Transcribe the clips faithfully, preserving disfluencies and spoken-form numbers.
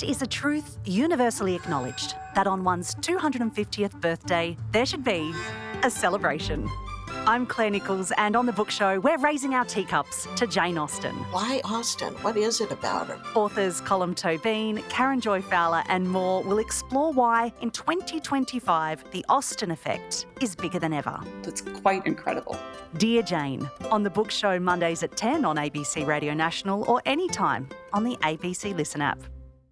It is a truth universally acknowledged that on one's two hundred fiftieth birthday, there should be a celebration. I'm Claire Nichols, and on The Book Show, we're raising our teacups to Jane Austen. Why Austen? What is it about her? Authors Colm Tóibín, Karen Joy Fowler and more will explore why, in twenty twenty-five, the Austen effect is bigger than ever. It's quite incredible. Dear Jane, on The Book Show Mondays at ten on A B C Radio National or anytime on the A B C Listen app.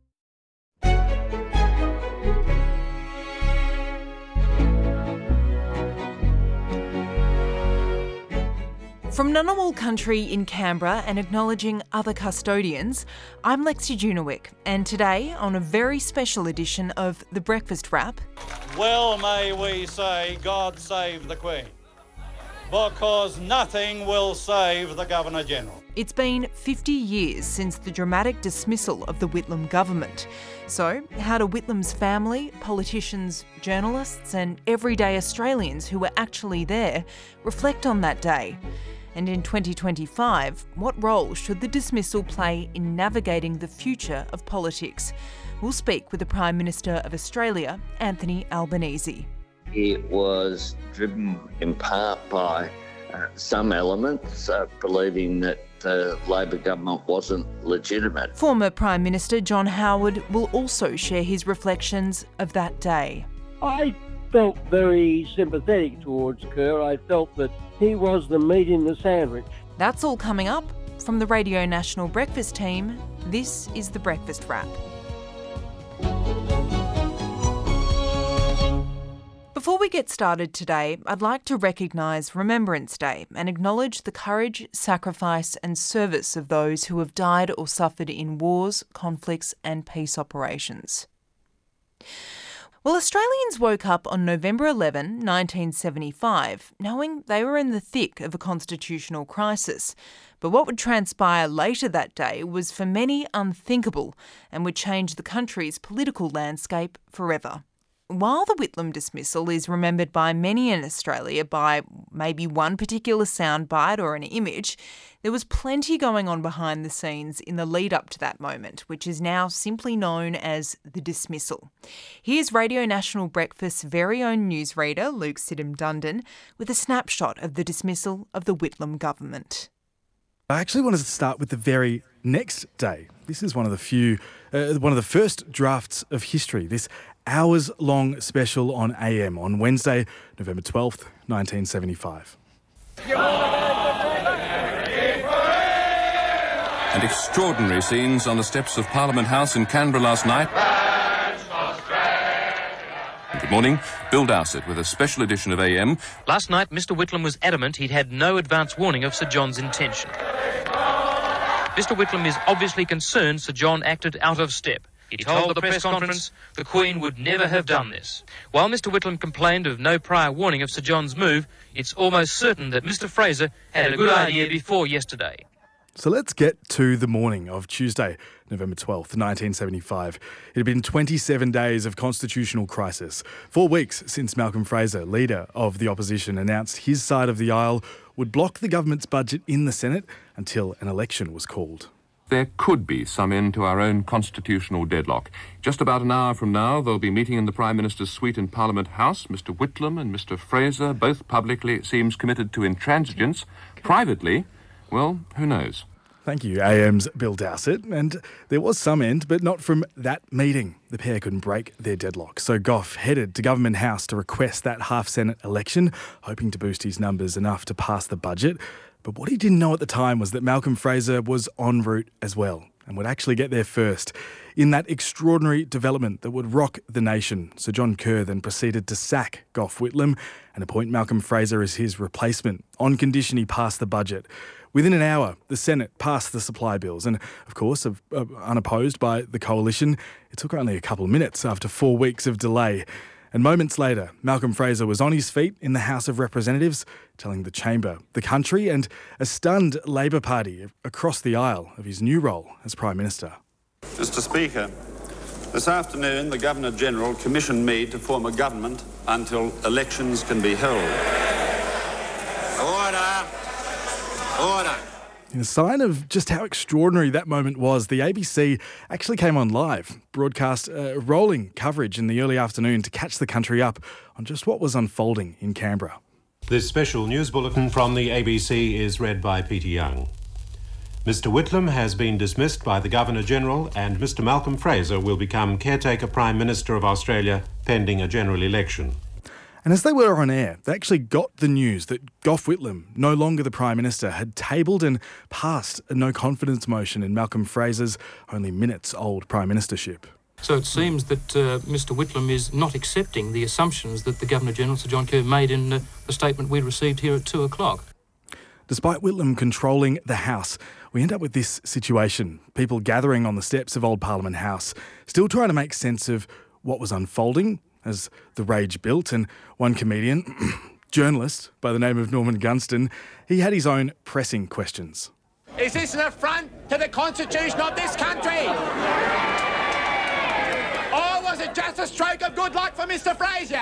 From Ngunnawal country in Canberra and acknowledging other custodians, I'm Lexi Junowick, and today on a very special edition of The Breakfast Wrap... Well may we say, God save the Queen, because nothing will save the Governor-General. It's been fifty years since the dramatic dismissal of the Whitlam government. So, how do Whitlam's family, politicians, journalists and everyday Australians who were actually there reflect on that day? And in twenty twenty-five, what role should the dismissal play in navigating the future of politics? We'll speak with the Prime Minister of Australia, Anthony Albanese. It was driven in part by uh, some elements uh, believing that the Labor government wasn't legitimate. Former Prime Minister John Howard will also share his reflections of that day. I felt very sympathetic towards Kerr. I felt that he was the meat in the sandwich. That's all coming up. From the Radio National Breakfast team, this is The Breakfast Wrap. Before we get started today, I'd like to recognise Remembrance Day and acknowledge the courage, sacrifice and service of those who have died or suffered in wars, conflicts and peace operations. Well, Australians woke up on November eleventh, nineteen seventy-five, knowing they were in the thick of a constitutional crisis. But what would transpire later that day was for many unthinkable and would change the country's political landscape forever. While the Whitlam dismissal is remembered by many in Australia by maybe one particular soundbite or an image, there was plenty going on behind the scenes in the lead up to that moment, which is now simply known as the dismissal. Here's Radio National Breakfast's very own newsreader, Luke Sidham-Dundon, with a snapshot of the dismissal of the Whitlam government. I actually wanted to start with the very next day. This is one of the few, uh, one of the first drafts of history, this hours-long special on A M on Wednesday, November twelfth, nineteen seventy-five. And extraordinary scenes on the steps of Parliament House in Canberra last night. Good morning, Bill Dowsett with a special edition of A M. Last night, Mr Whitlam was adamant he'd had no advance warning of Sir John's intention. Mr Whitlam is obviously concerned Sir John acted out of step. He told the press conference the Queen would never have done this. While Mr Whitlam complained of no prior warning of Sir John's move, it's almost certain that Mr Fraser had a good idea before yesterday. So let's get to the morning of Tuesday, November twelfth, nineteen seventy-five. It had been twenty-seven days of constitutional crisis, four weeks since Malcolm Fraser, leader of the opposition, announced his side of the aisle would block the government's budget in the Senate until an election was called. There could be some end to our own constitutional deadlock. Just about an hour from now, they'll be meeting in the Prime Minister's suite in Parliament House. Mister Whitlam and Mister Fraser, both publicly, it seems, committed to intransigence. Privately, well, who knows? Thank you, A M's Bill Dowsett. And there was some end, but not from that meeting. The pair couldn't break their deadlock. So Gough headed to Government House to request that half-Senate election, hoping to boost his numbers enough to pass the budget. But what he didn't know at the time was that Malcolm Fraser was en route as well and would actually get there first. In that extraordinary development that would rock the nation, Sir John Kerr then proceeded to sack Gough Whitlam and appoint Malcolm Fraser as his replacement, on condition he passed the budget. Within an hour, the Senate passed the supply bills and, of course, uh, unopposed by the coalition. It took only a couple of minutes after four weeks of delay. And moments later, Malcolm Fraser was on his feet in the House of Representatives, telling the chamber, the country and a stunned Labor Party across the aisle of his new role as Prime Minister. Mister Speaker, this afternoon the Governor-General commissioned me to form a government until elections can be held. Order! Order! In a sign of just how extraordinary that moment was, the A B C actually came on live, broadcast uh, rolling coverage in the early afternoon to catch the country up on just what was unfolding in Canberra. This special news bulletin from the A B C is read by Peter Young. Mister Whitlam has been dismissed by the Governor-General, and Mister Malcolm Fraser will become caretaker Prime Minister of Australia pending a general election. And as they were on air, they actually got the news that Gough Whitlam, no longer the Prime Minister, had tabled and passed a no-confidence motion in Malcolm Fraser's only minutes-old Prime Ministership. So it seems that uh, Mister Whitlam is not accepting the assumptions that the Governor-General, Sir John Kerr, made in uh, the statement we received here at two o'clock. Despite Whitlam controlling the House, we end up with this situation. People gathering on the steps of Old Parliament House, still trying to make sense of what was unfolding as the rage built. And one comedian, journalist by the name of Norman Gunston, he had his own pressing questions. Is this an affront to the Constitution of this country? Or was it just a stroke of good luck for Mister Fraser?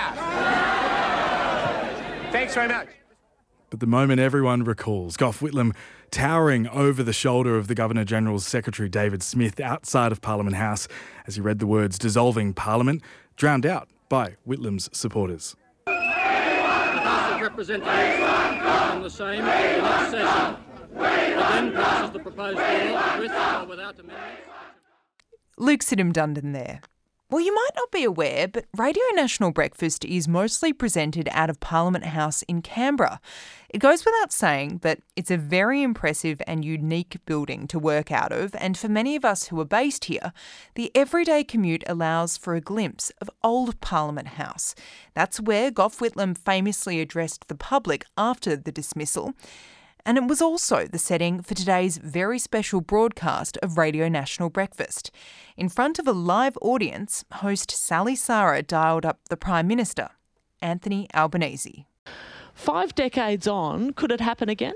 Thanks very much. But the moment everyone recalls, Gough Whitlam towering over the shoulder of the Governor-General's Secretary David Smith outside of Parliament House as he read the words dissolving Parliament, drowned out by Whitlam's supporters. The House of Representatives on the same in the next session again passes the proposed law with or without amendments. Luke Sidham-Dundon there. Well, you might not be aware, but Radio National Breakfast is mostly presented out of Parliament House in Canberra. It goes without saying that it's a very impressive and unique building to work out of, and for many of us who are based here, the everyday commute allows for a glimpse of old Parliament House. That's where Gough Whitlam famously addressed the public after the dismissal. And it was also the setting for today's very special broadcast of Radio National Breakfast. In front of a live audience, host Sally Sara dialed up the Prime Minister, Anthony Albanese. Five decades on, could it happen again?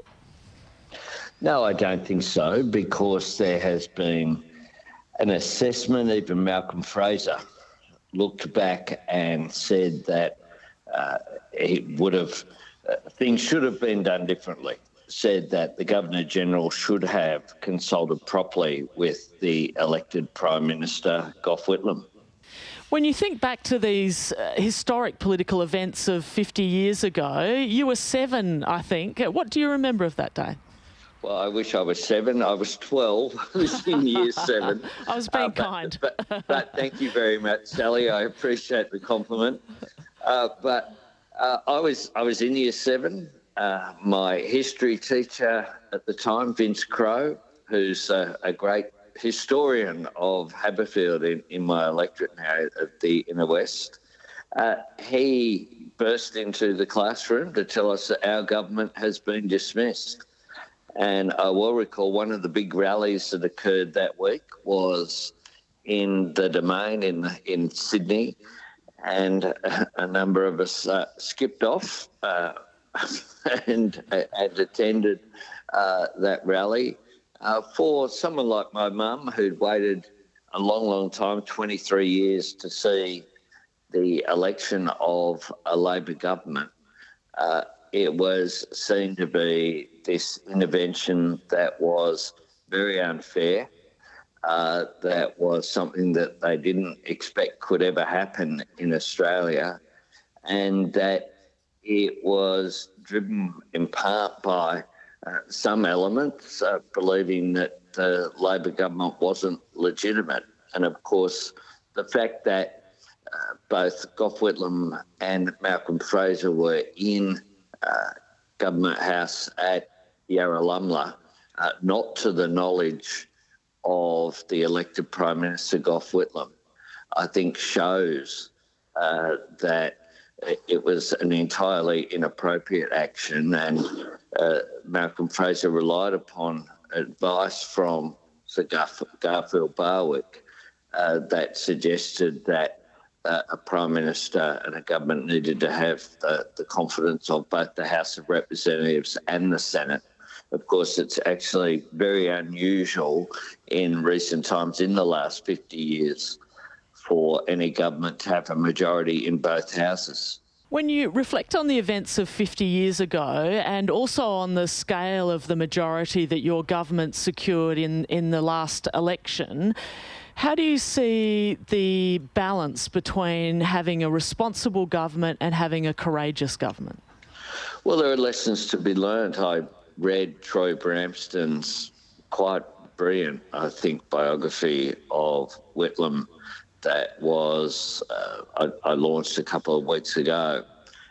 No, I don't think so, because there has been an assessment. Even Malcolm Fraser looked back and said that uh, it would have, uh, things should have been done differently. Said that the Governor-General should have consulted properly with the elected Prime Minister, Gough Whitlam. When you think back to these uh, historic political events of fifty years ago, you were seven, I think. What do you remember of that day? Well, I wish I was seven. I was twelve. I was in year seven. I was being uh, but, kind. But, but thank you very much, Sally. I appreciate the compliment. Uh, but uh, I was I was in year seven. Uh, my history teacher at the time, Vince Crowe, who's a, a great historian of Haberfield in, in my electorate now at the Inner West, uh, he burst into the classroom to tell us that our government has been dismissed. And I will recall one of the big rallies that occurred that week was in the Domain in, in Sydney, and a, a number of us uh, skipped off uh, and, and attended uh, that rally. Uh, for someone like my mum, who'd waited a long, long time, twenty-three years, to see the election of a Labor government, uh, it was seen to be this intervention that was very unfair, uh, that was something that they didn't expect could ever happen in Australia, and that it was driven in part by uh, some elements uh, believing that the Labor government wasn't legitimate. And of course, the fact that uh, both Gough Whitlam and Malcolm Fraser were in uh, Government House at Yarralumla, uh, not to the knowledge of the elected Prime Minister Gough Whitlam, I think shows uh, that it was an entirely inappropriate action, and uh, Malcolm Fraser relied upon advice from Sir Garf- Garfield Barwick uh, that suggested that uh, a Prime Minister and a government needed to have the, the confidence of both the House of Representatives and the Senate. Of course, it's actually very unusual in recent times, in the last fifty years, for any government to have a majority in both houses. When you reflect on the events of fifty years ago and also on the scale of the majority that your government secured in, in the last election, how do you see the balance between having a responsible government and having a courageous government? Well, there are lessons to be learned. I read Troy Bramston's quite brilliant, I think, biography of Whitlam that was, uh, I, I launched a couple of weeks ago.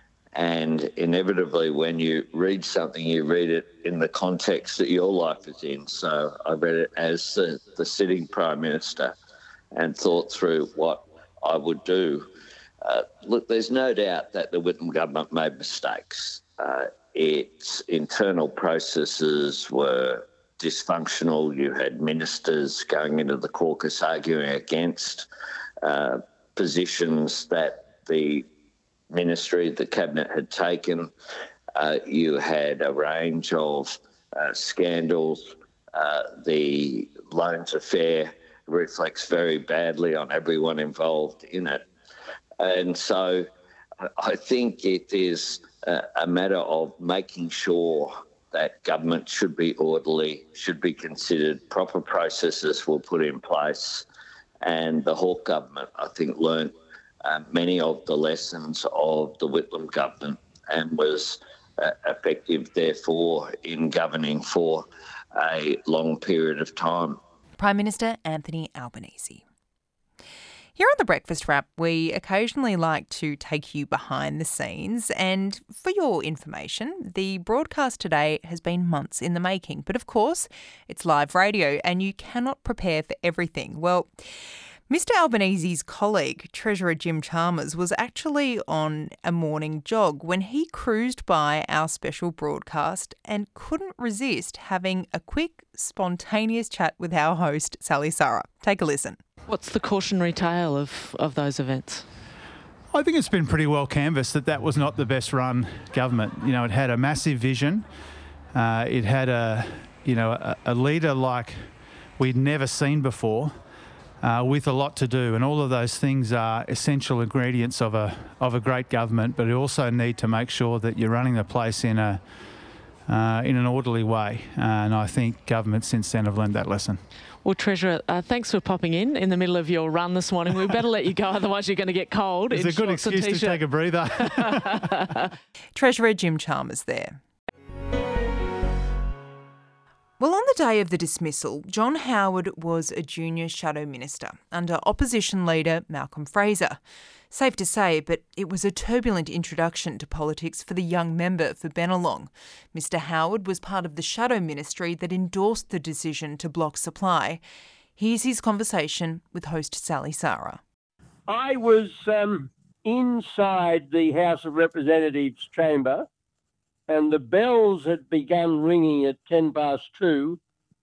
And inevitably, when you read something, you read it in the context that your life is in. So I read it as the, the sitting Prime Minister and thought through what I would do. Uh, look, there's no doubt that the Whitlam government made mistakes. Uh, its internal processes were dysfunctional. You had ministers going into the caucus arguing against uh, positions that the ministry, the cabinet had taken. Uh, you had a range of uh, scandals. Uh, the loans affair reflects very badly on everyone involved in it. And so I think it is a, a matter of making sure that government should be orderly, should be considered, proper processes were put in place. And the Hawke government, I think, learned uh, many of the lessons of the Whitlam government and was uh, effective, therefore, in governing for a long period of time. Prime Minister Anthony Albanese. Here on The Breakfast Wrap, we occasionally like to take you behind the scenes, and for your information, the broadcast today has been months in the making. But of course, it's live radio and you cannot prepare for everything. Well, Mister Albanese's colleague, Treasurer Jim Chalmers, was actually on a morning jog when he cruised by our special broadcast and couldn't resist having a quick, spontaneous chat with our host, Sally Sarah. Take a listen. What's the cautionary tale of, of those events? I think it's been pretty well canvassed that that was not the best run government. You know, it had a massive vision. Uh, it had a, you know, a, a leader like we'd never seen before, uh, with a lot to do. And all of those things are essential ingredients of a of a great government. But you also need to make sure that you're running the place in a uh, in an orderly way. Uh, and I think governments since then have learned that lesson. Well, Treasurer, uh, thanks for popping in in the middle of your run this morning. We better let you go, otherwise you're going to get cold. It's a good excuse to take a breather. Treasurer Jim Chalmers there. Well, on the day of the dismissal, John Howard was a junior shadow minister under opposition leader Malcolm Fraser. Safe to say, but it was a turbulent introduction to politics for the young member for Bennelong. Mister Howard was part of the shadow ministry that endorsed the decision to block supply. Here's his conversation with host Sally Sarah. I was um, inside the House of Representatives chamber and the bells had begun ringing at ten past two.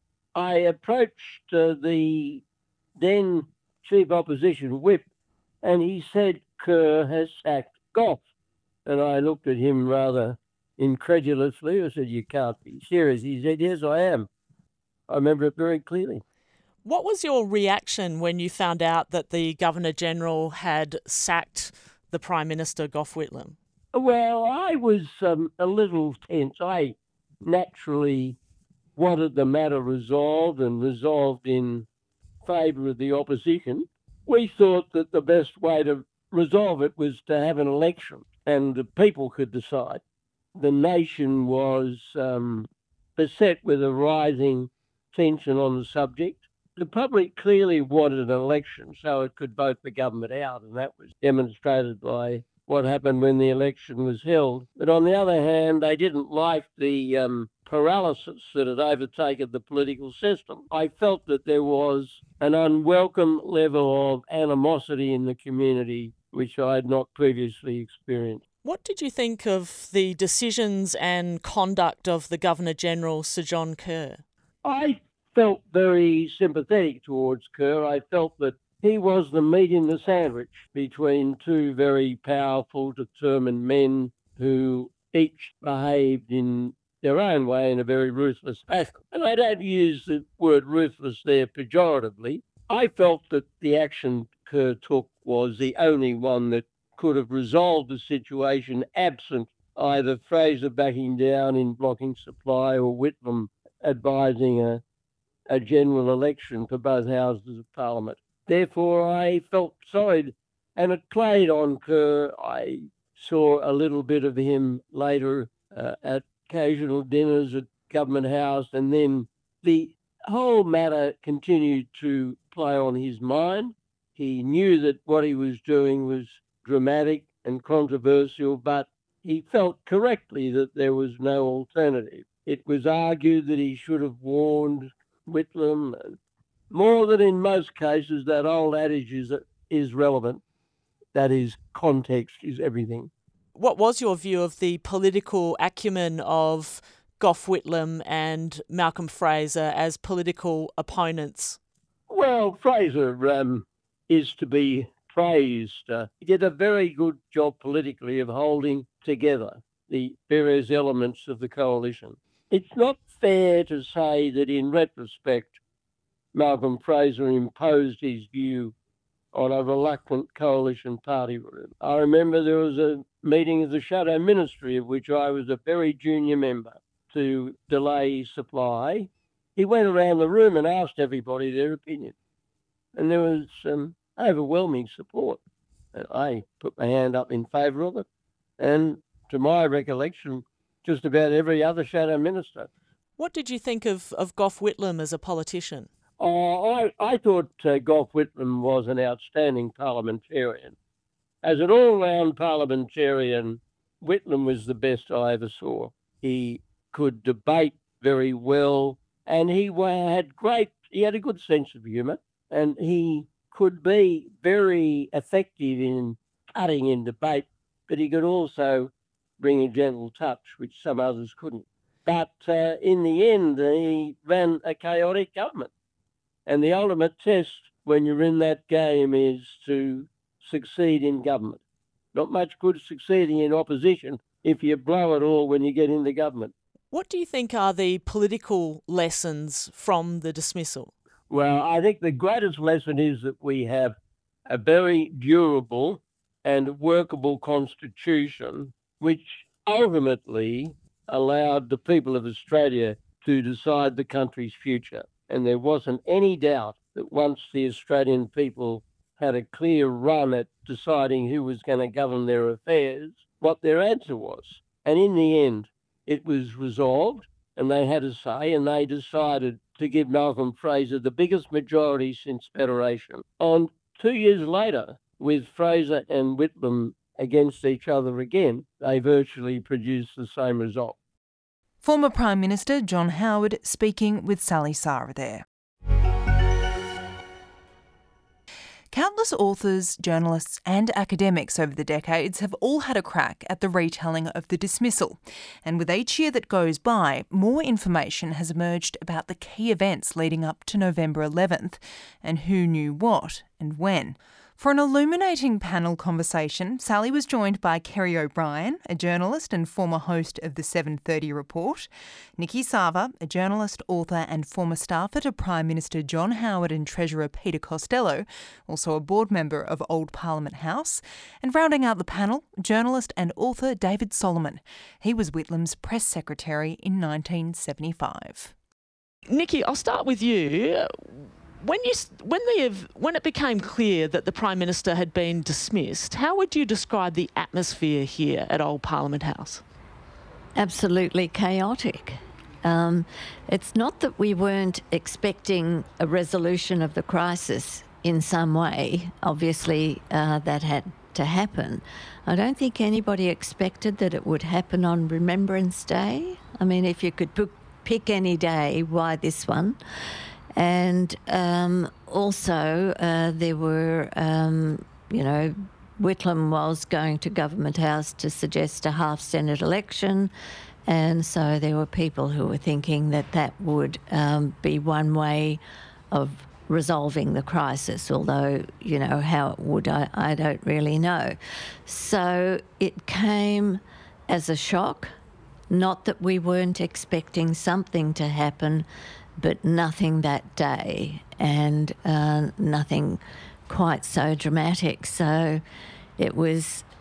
I approached uh, the then chief opposition whip and he said, Kerr has sacked Gough. And I looked at him rather incredulously. I said, you can't be serious. He said, yes, I am. I remember it very clearly. What was your reaction when you found out that the Governor-General had sacked the Prime Minister, Gough Whitlam? Well, I was um, a little tense. I naturally wanted the matter resolved and resolved in favour of the opposition. We thought that the best way to resolve it was to have an election and the people could decide. The nation was um, beset with a rising tension on the subject. The public clearly wanted an election so it could vote the government out, and that was demonstrated by what happened when the election was held. But on the other hand, they didn't like the um, paralysis that had overtaken the political system. I felt that there was an unwelcome level of animosity in the community, which I had not previously experienced. What did you think of the decisions and conduct of the Governor-General, Sir John Kerr? I felt very sympathetic towards Kerr. I felt that he was the meat in the sandwich between two very powerful, determined men who each behaved in their own way in a very ruthless fashion. And I don't use the word ruthless there pejoratively. I felt that the action Kerr took was the only one that could have resolved the situation absent either Fraser backing down in blocking supply or Whitlam advising a, a general election for both houses of Parliament. Therefore, I felt sorry, and it played on Kerr. I saw a little bit of him later uh, at occasional dinners at Government House, and then the whole matter continued to play on his mind. He knew that what he was doing was dramatic and controversial, but he felt correctly that there was no alternative. It was argued that he should have warned Whitlam. More than in most cases, that old adage is, is relevant. That is, context is everything. What was your view of the political acumen of Gough Whitlam and Malcolm Fraser as political opponents? Well, Fraser um, is to be praised. Uh, he did a very good job politically of holding together the various elements of the coalition. It's not fair to say that in retrospect, Malcolm Fraser imposed his view on a reluctant coalition party. I remember there was a meeting of the Shadow Ministry, of which I was a very junior member, to delay supply. He went around the room and asked everybody their opinion. And there was um, overwhelming support. And I put my hand up in favour of it. And to my recollection, just about every other Shadow Minister. What did you think of, of Gough Whitlam as a politician? Oh, I, I thought uh, Gough Whitlam was an outstanding parliamentarian. As an all-round parliamentarian, Whitlam was the best I ever saw. He could debate very well, and he had great, he had a good sense of humour, and he could be very effective in cutting in debate, but he could also bring a gentle touch, which some others couldn't. But uh, in the end, he ran a chaotic government. And the ultimate test when you're in that game is to succeed in government. Not much good succeeding in opposition if you blow it all when you get into government. What do you think are the political lessons from the dismissal? Well, I think the greatest lesson is that we have a very durable and workable constitution, which ultimately allowed the people of Australia to decide the country's future. And there wasn't any doubt that once the Australian people had a clear run at deciding who was going to govern their affairs, what their answer was. And in the end, it was resolved, and they had a say, and they decided to give Malcolm Fraser the biggest majority since Federation. And two years later, with Fraser and Whitlam against each other again, they virtually produced the same result. Former Prime Minister John Howard speaking with Sally Sara there. Countless authors, journalists and academics over the decades have all had a crack at the retelling of the dismissal. And with each year that goes by, more information has emerged about the key events leading up to November eleventh and who knew what and when. For an illuminating panel conversation, Sally was joined by Kerry O'Brien, a journalist and former host of the seven thirty Report, Nikki Sava, a journalist, author and former staffer to Prime Minister John Howard and Treasurer Peter Costello, also a board member of Old Parliament House, and rounding out the panel, journalist and author David Solomon. He was Whitlam's press secretary in nineteen seventy-five. Nikki, I'll start with you. When you when the when it became clear that the Prime Minister had been dismissed, how would you describe the atmosphere here at Old Parliament House? Absolutely chaotic. Um, it's not that we weren't expecting a resolution of the crisis in some way. Obviously, uh, that had to happen. I don't think anybody expected that it would happen on Remembrance Day. I mean, if you could p- pick any day, why this one? And um, also uh, there were, um, you know, Whitlam was going to Government House to suggest a half-Senate election, and so there were people who were thinking that that would um, be one way of resolving the crisis, although, you know, how it would, I, I don't really know. So it came as a shock, not that we weren't expecting something to happen, but nothing that day, and uh, nothing quite so dramatic. So it was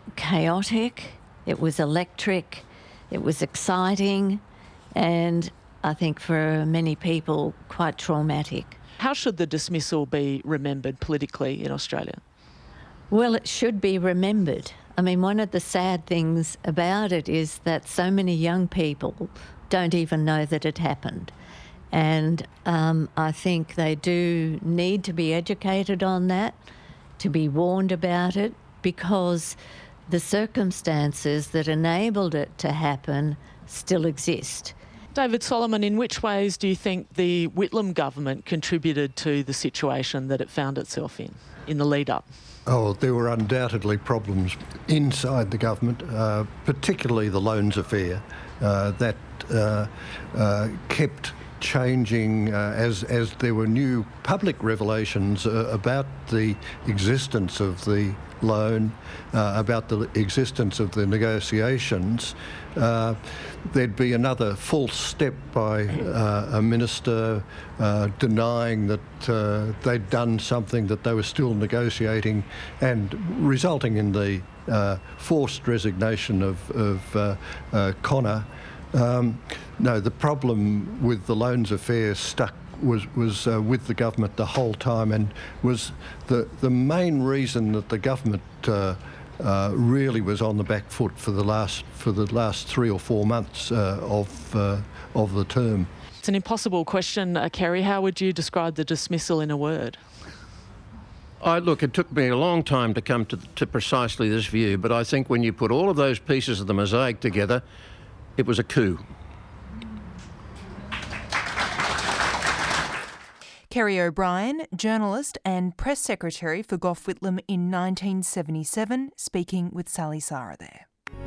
chaotic, it was electric, it was exciting, and I think for many people quite traumatic. How should the dismissal be remembered politically in Australia? Well, it should be remembered. I mean, one of the sad things about it is that so many young people don't even know that it happened. And um, I think they do need to be educated on that, to be warned about it, because the circumstances that enabled it to happen still exist. David Solomon, in which ways do you think the Whitlam government contributed to the situation that it found itself in, in the lead-up? Oh, there were undoubtedly problems inside the government, uh, particularly the loans affair, uh, that uh, uh, kept changing uh, as as there were new public revelations uh, about the existence of the loan, uh, about the existence of the negotiations. Uh, there'd be another false step by uh, a minister uh, denying that uh, they'd done something that they were still negotiating, and resulting in the uh, forced resignation of, of uh, uh, Connor. Um, no, the problem with the loans affair stuck was was uh, with the government the whole time, and was the the main reason that the government uh, uh, really was on the back foot for the last for the last three or four months uh, of uh, of the term. It's an impossible question, uh, Kerry. How would you describe the dismissal in a word? I, look, it took me a long time to come to, to precisely this view, but I think when you put all of those pieces of the mosaic together, it was a coup. Kerry O'Brien, journalist and press secretary for Gough Whitlam in nineteen seventy-seven, speaking with Sally Sara there.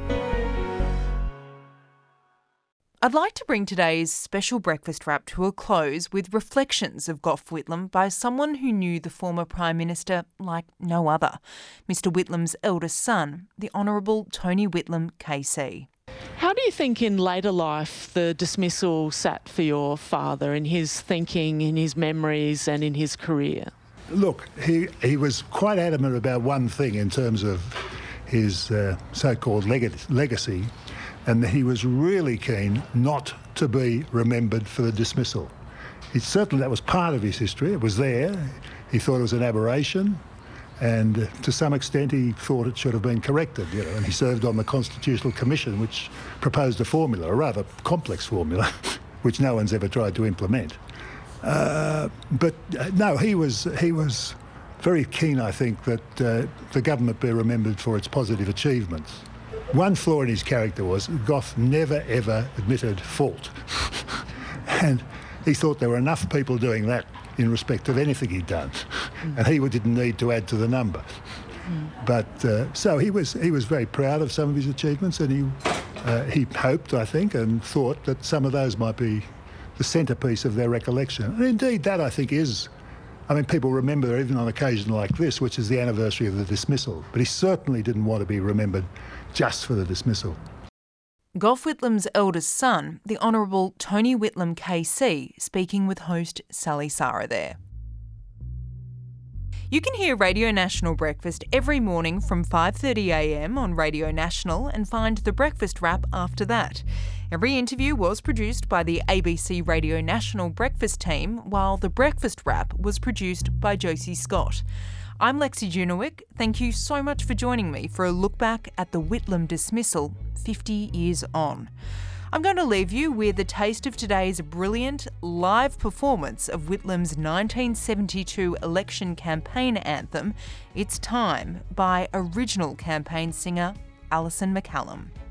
I'd like to bring today's special breakfast wrap to a close with reflections of Gough Whitlam by someone who knew the former Prime Minister like no other, Mister Whitlam's eldest son, the Honourable Tony Whitlam K C. How do you think in later life the dismissal sat for your father in his thinking, in his memories and in his career? Look, he, he was quite adamant about one thing in terms of his uh, so-called leg- legacy, and he was really keen not to be remembered for the dismissal. He, certainly that was part of his history. It was there. He thought it was an aberration. And uh, to some extent he thought it should have been corrected, you know, and he served on the Constitutional Commission, which proposed a formula, a rather complex formula, which no one's ever tried to implement. Uh, but uh, no, he was he was very keen, I think, that uh, the government be remembered for its positive achievements. One flaw in his character was Gough never ever admitted fault, and he thought there were enough people doing that in respect of anything he'd done, mm. and he didn't need to add to the number. Mm. But uh, so he was he was very proud of some of his achievements, and he uh, he hoped, I think, and thought that some of those might be the centrepiece of their recollection. And indeed, that I think is. I mean, people remember even on occasion like this, which is the anniversary of the dismissal. But he certainly didn't want to be remembered just for the dismissal. Gough Whitlam's eldest son, the Honourable Tony Whitlam K C, speaking with host Sally Sara there. You can hear Radio National Breakfast every morning from five thirty a m on Radio National and find the breakfast wrap after that. Every interview was produced by the A B C Radio National Breakfast team, while the breakfast wrap was produced by Josie Scott. I'm Lexi Junowick. Thank you so much for joining me for a look back at the Whitlam dismissal fifty years on. I'm going to leave you with a taste of today's brilliant live performance of Whitlam's nineteen seventy-two election campaign anthem, It's Time, by original campaign singer Alison McCallum.